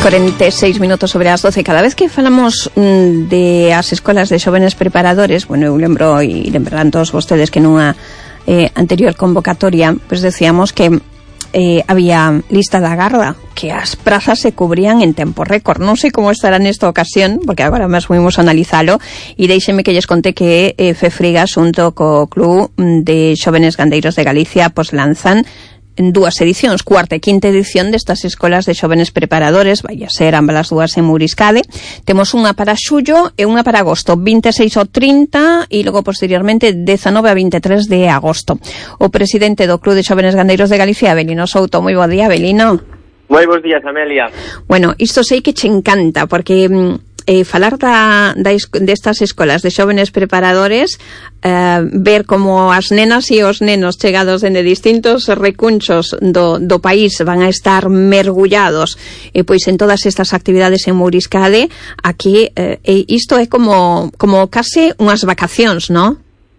46 minutos sobre as 12. Cada vez que falamos de as escolas de xóvenes preparadores, bueno, eu lembro e lembrarán todos vostedes que nunha anterior convocatoria, pues decíamos que había lista da garda, que as prazas se cubrían en tempo récord. Non sei como estará nesta ocasión, porque agora mesmo imos analizalo, e deixenme que lles conte que Fefriga xunto co Club de Xóvenes Gandeiros de Galicia pues lanzan en dúas edicións, cuarta e quinta edición destas escolas de xóvenes preparadores, vai a ser ambas as dúas en Muriscade. Temos unha para xullo e unha para agosto, 26 ao 30 e logo posteriormente 19 a 23 de agosto. O presidente do Club de Xóvenes Gandeiros de Galicia, Abelino Souto. Moi bo día, Abelino. Moi bons días, Amelia. Bueno, isto sei que che encanta, porque falar destas escolas de xóvenes preparadores, ver como as nenas e os nenos chegados dende distintos recunchos do país van a estar mergullados pois en todas estas actividades en Muriscade, aquí isto é como case unhas vacacións, non?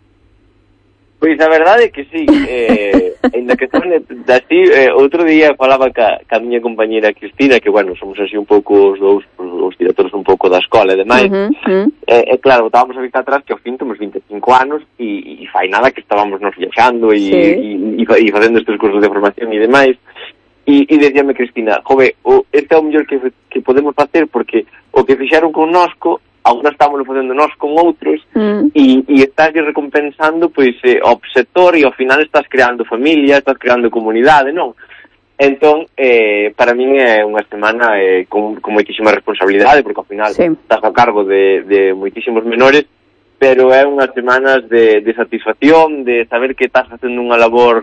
Pois a verdade é que sí, ainda que son así, outro día falaba ca miña compañera Cristina, que bueno, somos así un pouco os dous, os directores un pouco da escola e demais, claro, estábamos a vista atrás que ao fin temos 25 anos e fai nada que estábamos nos viaxando e facendo estes cursos de formación e demais, e decíame Cristina, jove, este é o mellor que podemos facer, porque o que fixeron connosco agora estamos facendo nós con outros e estás recompensando pois ao sector e ao final estás creando familia, estás creando comunidade, non? Entón, para min é unha semana con moitísima responsabilidade, porque ao final estás a cargo de moitísimos menores, pero é unhas semanas de satisfacción, de saber que estás facendo unha labor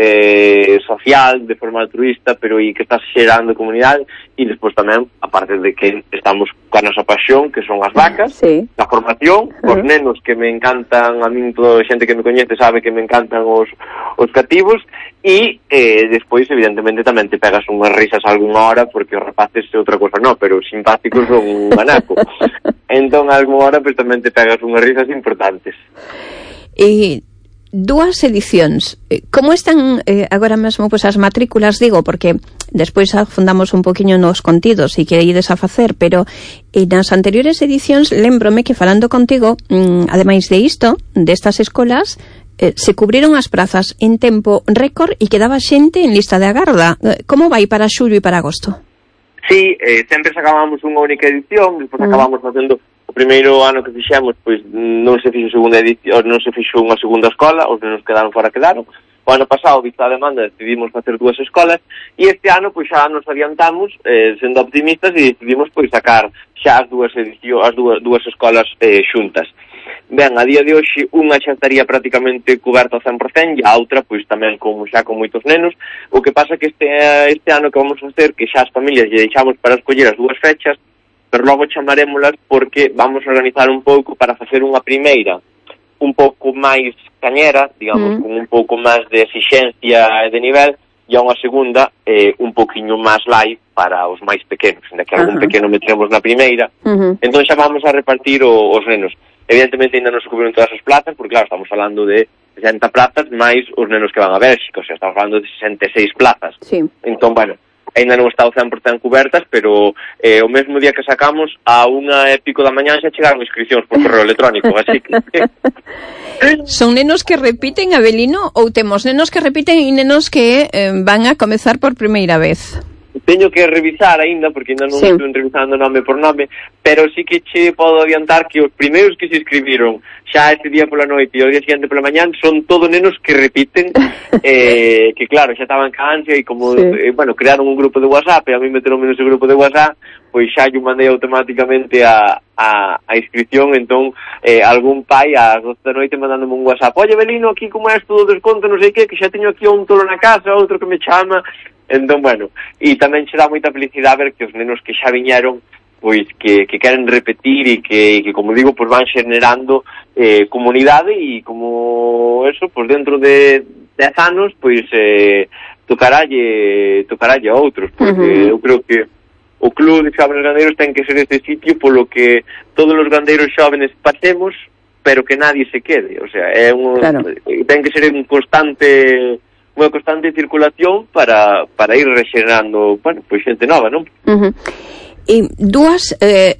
social, de forma altruista, pero e que estás xerando comunidade, e despois tamén, aparte de que estamos coa nosa pasión, que son as vacas, a formación, os nenos que me encantan, a min toda a xente que me coñece sabe que me encantan os cativos, e despois, evidentemente, tamén te pegas unhas risas algunha hora, porque os rapaces é outra cosa, non, pero simpáticos son un anaco. Entón, algunha hora, pues, tamén te pegas unhas risas importantes. E dúas edicións, como están agora mesmo pues, as matrículas, digo, porque despois afundamos un poquinho nos contidos e que ides a facer, pero nas anteriores edicións lembrome que falando contigo, ademais de isto, destas escolas, se cubriron as prazas en tempo récord e quedaba xente en lista de agarda. Como vai para xullo e para agosto? Sí, sempre sacábamos unha única edición, despois acabamos facendo o primeiro ano que fixemos, pois non se fixo segunda edición, non se fixo unha segunda escola, os nenos quedaron fora. O ano pasado, vista a demanda, decidimos facer dúas escolas, e este ano, pois xa nos adiantamos, sendo optimistas, e decidimos, pois, sacar xa as dúas escolas xuntas. Ben, a día de hoxe, unha xa estaría prácticamente coberta ao 100%, e a outra, pois, tamén xa con moitos nenos. O que pasa que este ano que vamos a facer, que xa as familias lle deixamos para escoller as dúas fechas, pero logo chamarémolas porque vamos a organizar un pouco para facer unha primeira un pouco máis cañera, digamos, con un pouco máis de exixencia e de nivel, e a unha segunda un poquinho máis light para os máis pequenos, ainda que algún pequeno meteremos na primeira. Entón xa vamos a repartir os nenos. Evidentemente ainda non se cubriron todas as plazas, porque claro, estamos falando de 60 plazas máis os nenos que van a Bélxica, o sea, estamos falando de 66 plazas. Entón, bueno, ainda non está o 100% cubertas, pero o mesmo día que sacamos, a 1:00 da mañá xa chegaron inscripcións por correo electrónico, así que... Son nenos que repiten, Abelino, ou temos nenos que repiten e nenos que van a comezar por primeira vez? Teño que revisar aínda, porque ainda non estou revisando nome por nome, pero sí que che podo adiantar que os primeiros que se inscribiron xa este día pola noite e o día seguinte pola mañán son todos nenos que repiten, que claro, xa estaban ca ansia e como, bueno, crearon un grupo de WhatsApp e a mí meteronme nese grupo de WhatsApp, pois xa yo mandei automáticamente a inscripción. Entón algún pai ás 12 da noite mandándome un WhatsApp: oye, Belino, aquí como é isto do desconto, non sei que xa teño aquí un tolo na casa, outro que me chama. Entón, bueno, e tamén che dá moita felicidade ver que os nenos que xa viñeron, pois que queren repetir e que como digo, pois van xenerando comunidade, e como eso, pois dentro de 10 anos, pois tocaralle a outros, porque eu creo que o Club de Xóvenes Gandeiros ten que ser este sitio polo que todos os gandeiros xóvenes pasemos, pero que nadie se quede, o sea, ten que ser unha constante circulación para ir rexenerando, bueno, pois xente nova, non? Dúas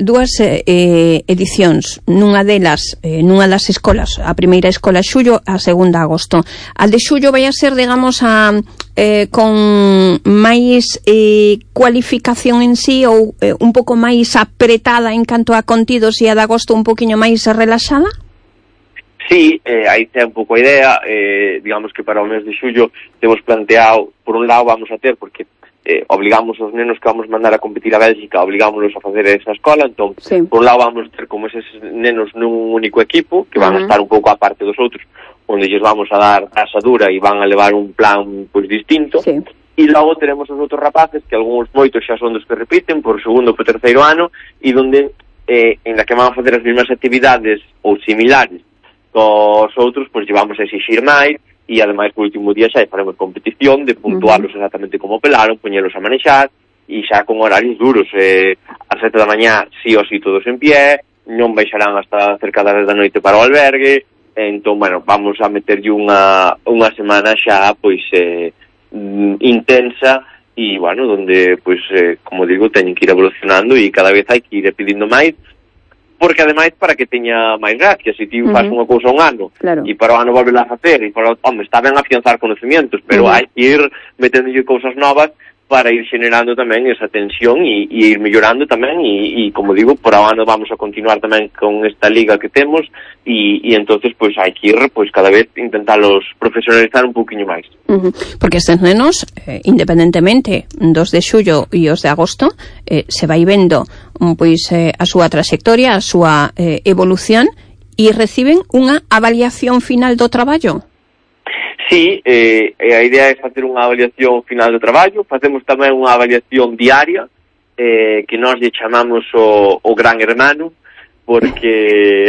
edicións, nunha delas, nunha das escolas, a primeira escola xullo, a segunda agosto. A de xullo vai a ser, digamos, con máis cualificación en sí, ou un pouco máis apretada en canto a contidos, e a de agosto un poquinho máis relaxada? Sí, aí ten un pouco a idea, digamos que para o mes de xullo temos planteado, por un lado vamos a ter, porque obligamos os nenos que vamos mandar a competir a Bélgica, obligámonos a facer esa escola, entón, sí, por un lado vamos ter como eses nenos nun único equipo, que van a estar un pouco a parte dos outros, onde lles vamos a dar asadura e van a levar un plan pois distinto, sí, e logo teremos os outros rapaces, que algúns moitos xa son dos que repiten, por segundo ou por terceiro ano, e donde, en la que van a facer as mesmas actividades ou similares cos outros, pois llevamos a exixir máis, e ademais por último día xa faremos competición de puntuarlos exactamente como pelaron, poñelos a manexar, e xa con horarios duros, ás 7 da mañá sí ou sí todos en pie, non baixarán hasta cerca das 10 da noite para o albergue, entón, bueno, vamos a meterlle unha semana xa, pois, intensa, e, bueno, donde, pois, como digo, teñen que ir evolucionando e cada vez hai que ir pedindo máis, porque ademais para que teña máis gracia, se ti faz unha cousa un ano, claro, e para o ano volvela a facer, e para o está ben afianzar conocimientos, pero hai que ir meténdolle cousas novas para ir generando tamén esa tensión e ir mellorando tamén, e como digo, por o ano vamos a continuar tamén con esta liga que temos, e entonces pois hai que ir pois cada vez intentalos profesionalizar un poquinho máis. Porque estes nenos, independentemente dos de xullo e os de agosto, se vai vendo pois a súa trayectoria, a súa evolución, e reciben unha avaliación final do traballo. Sí, a idea é facer unha avaliación final do traballo, facemos tamén unha avaliación diaria, que nós lle chamamos o gran hermano, porque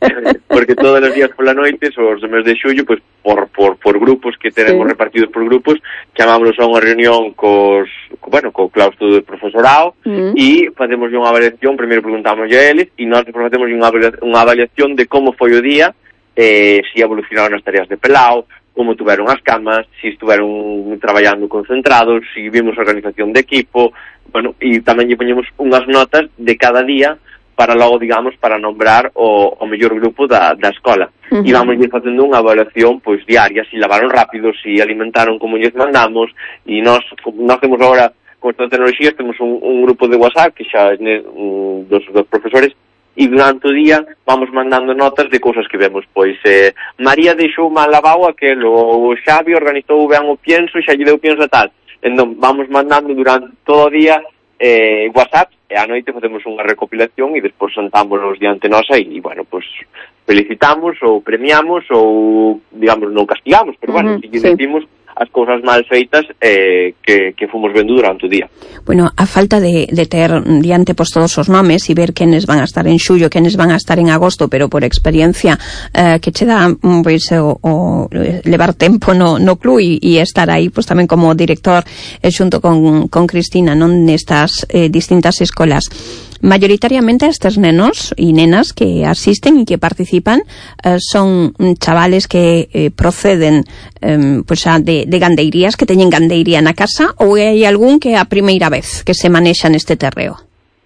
todos os días pola noite, os do mes de xullo, pois por grupos que tenemos repartidos por grupos, chamámonos a unha reunión co claustro do profesorado, e facemos unha avaliación, primeiro preguntamos a eles, e nós facemos unha avaliación de como foi o día, se evolucionaron as tareas de pelao, como tuveron as camas, se estuveron traballando concentrados, se vimos a organización de equipo, bueno, e tamén lle poñemos unhas notas de cada día para logo, digamos, para nombrar o mellor grupo da escola. E vamos facendo unha evaluación pois diaria, se lavaron rápido, se alimentaron como lles mandamos, e nós temos agora, con estas tecnologías, temos un grupo de WhatsApp que xa dos profesores, e durante o día vamos mandando notas de cousas que vemos, pois María deixou mal lavado aquelo, o Xavi organizou ben o pienso e xa lle deu pienso a tal. Entón vamos mandando durante todo o día WhatsApp, e a noite facemos unha recopilación e despois sentámonos diante nosa e, bueno, pois felicitamos ou premiamos ou, digamos, non castigamos, pero, bueno, si decimos as cousas mal feitas que fomos vendo durante o día. Bueno, a falta de ter diante pois todos os nomes e ver quenes van a estar en xullo, quenes van a estar en agosto, pero por experiencia que che dá pois o levar tempo no club e estar aí pois tamén como director xunto con Cristina non nestas distintas escolas. Mayoritariamente estes nenos e nenas que asisten e que participan son chavales que proceden pois xa de gandeirías, que teñen gandeiría na casa, ou hai algún que é a primeira vez que se manexa neste terreo?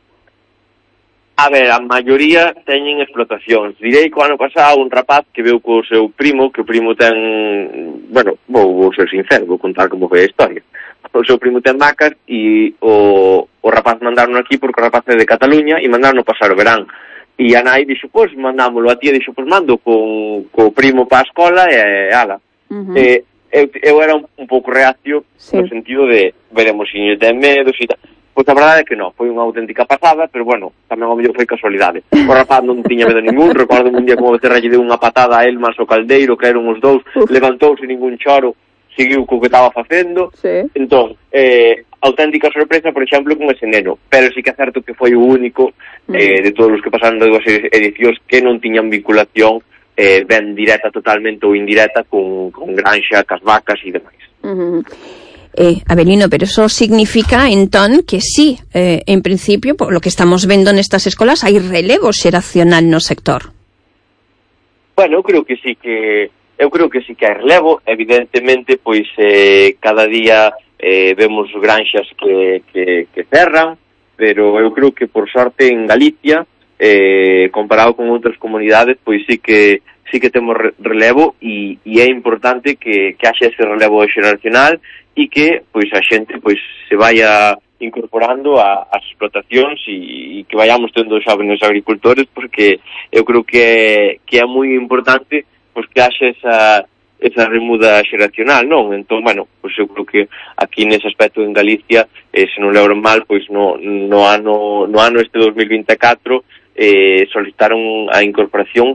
A ver, a maioría teñen explotacións. Direi que o ano pasado un rapaz que veu co seu primo, que o primo ten, bueno, vou ser sincero, vou contar como foi a historia. O seu primo ten vacas e o rapaz mandaron aquí porque o rapaz é de Cataluña e mandaron pasar o verán. E a nai dixo, pois, mandámoslo. A tía dixo, pois, mando co primo para a escola e ala. Eu era un pouco reacio no sentido de veremos se lle ten medo, e tal. Pois a verdade é que non, foi unha auténtica pasada, pero bueno, tamén ao mellor foi casualidade. O rapaz non tiña medo ningún, recordo un día como Becerra lle deu unha patada a él máis o caldeiro, caeron os dous, levantouse ningún choro, seguiu co que estaba facendo. Entón, auténtica sorpresa, por exemplo, con ese neno, pero sí que é certo que foi o único de todos os que pasaron das dúas edicións que non tiñan vinculación ben directa totalmente ou indirecta con granxa, cas vacas e demais. Avelino, pero eso significa entón que sí, en principio, por lo que estamos vendo nestas escolas, hai relevo xeracional no sector. Bueno, eu creo que sí que hai relevo, evidentemente, pois cada día vemos granxas que cerran, pero eu creo que por sorte en Galicia, comparado con outras comunidades, pois sí que temos relevo e é importante que haxa ese relevo xeracional e que pois a xente pois se vaya incorporando ás explotacións e que vayamos tendo xóvenes agricultores, porque eu creo que é moi importante pois que haxa esa remuda xeracional, non? Entón, bueno, pois eu creo que aquí nese aspecto en Galicia, se non lembro mal, pois no ano este 2024 solicitaron a incorporación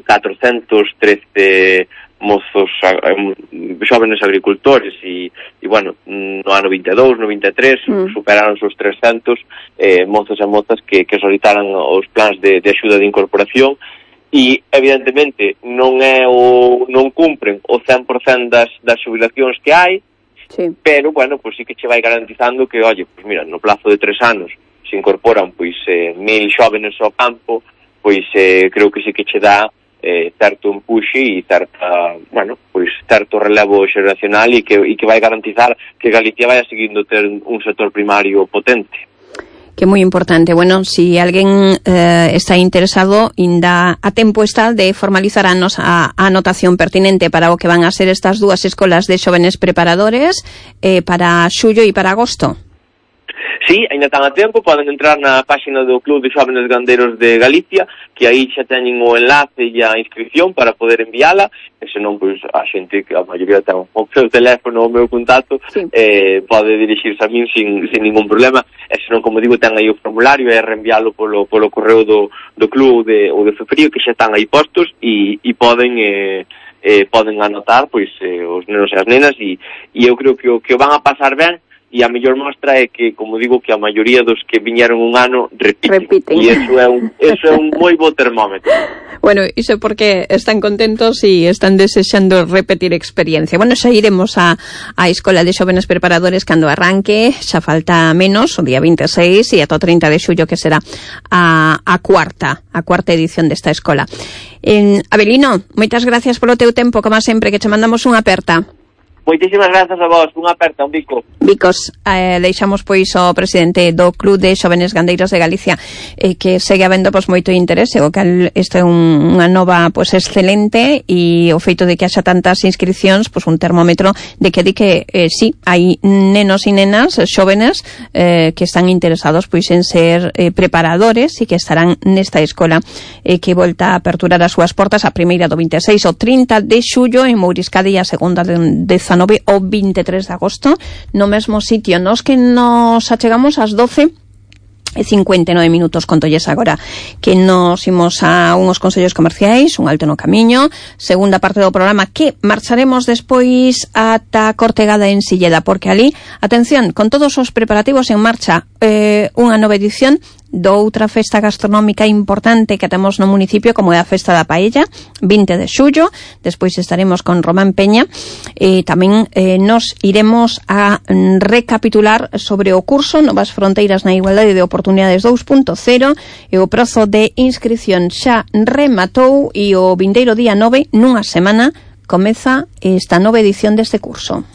413 mozos xóvenes agricultores e bueno, no ano 22, no 23 superaron os 300 mozos e mozas que solicitaran os plans de axuda de incorporación e evidentemente non cumpren o 100% das xubilacións que hai, pero bueno, pois sí que che vai garantizando que, oye, pois mira, no plazo de 3 anos se incorporan pois 1000 xóvenes ao campo, pois creo que sí que che dá certo empuxe e certo relevo xeracional e que vai garantizar que Galicia vai seguindo ter un sector primario potente. Que é moi importante. Bueno, si alguén está interesado, ainda a tempo está de formalizar a anotación pertinente para o que van a ser estas dúas escolas de xóvenes preparadores para xullo e para agosto. Sí, ainda están a tempo, poden entrar na páxina do Club de Xóvenes Gandeiros de Galicia, que aí xa teñen o enlace e a inscripción para poder enviala, e senón, pois, a xente que a maioría ten o seu teléfono, o meu contacto, pode dirixirse a min sin ningún problema, e senón, como digo, ten aí o formulario e reenvialo polo correo do club ou de Fefrío, que xa están aí postos, e poden anotar, pois, os nenos e as nenas, e eu creo que o van a pasar ben, e a mellor mostra é que, como digo, que a maioría dos que viñeron un ano repiten. E eso é un moi bo termómetro. Bueno, iso porque están contentos e están desexando repetir experiencia. Bueno, xa iremos a Escola de Xóvenes Preparadores cando arranque, xa falta menos, o día 26 e ata o 30 de xullo, que será a cuarta edición desta escola. Abelino, moitas gracias polo teu tempo, como sempre, que che mandamos unha aperta. Moitísimas grazas a vos, unha aperta, un bico. Bicos, deixamos pois o presidente do Club de Xóvenes Gandeiros de Galicia, que segue habendo pois moito interese, o cal isto é unha nova pois excelente, e o feito de que haxa tantas inscripcións, pois un termómetro de que sí, hai nenos e nenas xóvenes que están interesados pois en ser preparadores e que estarán nesta escola que volta a aperturar as súas portas, a primeira do 26 ao 30 de xullo en Mouriscade e a segunda de 19 o 23 de agosto no mesmo sitio. Nos que nos achegamos ás 12:59 minutos, contolles agora que nos imos a unhos consellos comerciais, un alto no camiño, segunda parte do programa, que marcharemos despois ata Cortegada en Silleda, porque ali, atención, con todos os preparativos en marcha, unha nova edición do outra festa gastronómica importante que temos no municipio, como é a Festa da Paella, 20 de xullo. Despois estaremos con Román Peña e tamén nos iremos a recapitular sobre o curso Novas Fronteiras na Igualdade de Oportunidades 2.0, e o prazo de inscripción xa rematou e o vindeiro día 9, nunha semana, comeza esta nova edición deste curso.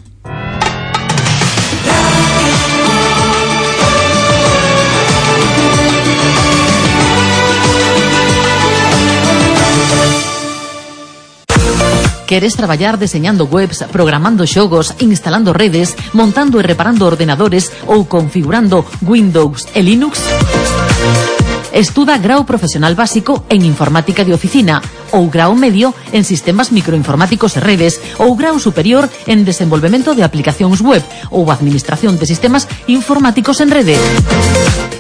Queres traballar deseñando webs, programando xogos, instalando redes, montando e reparando ordenadores ou configurando Windows e Linux? Estuda grao profesional básico en informática de oficina ou grao medio en sistemas microinformáticos e redes ou grao superior en desenvolvemento de aplicacións web ou administración de sistemas informáticos en rede.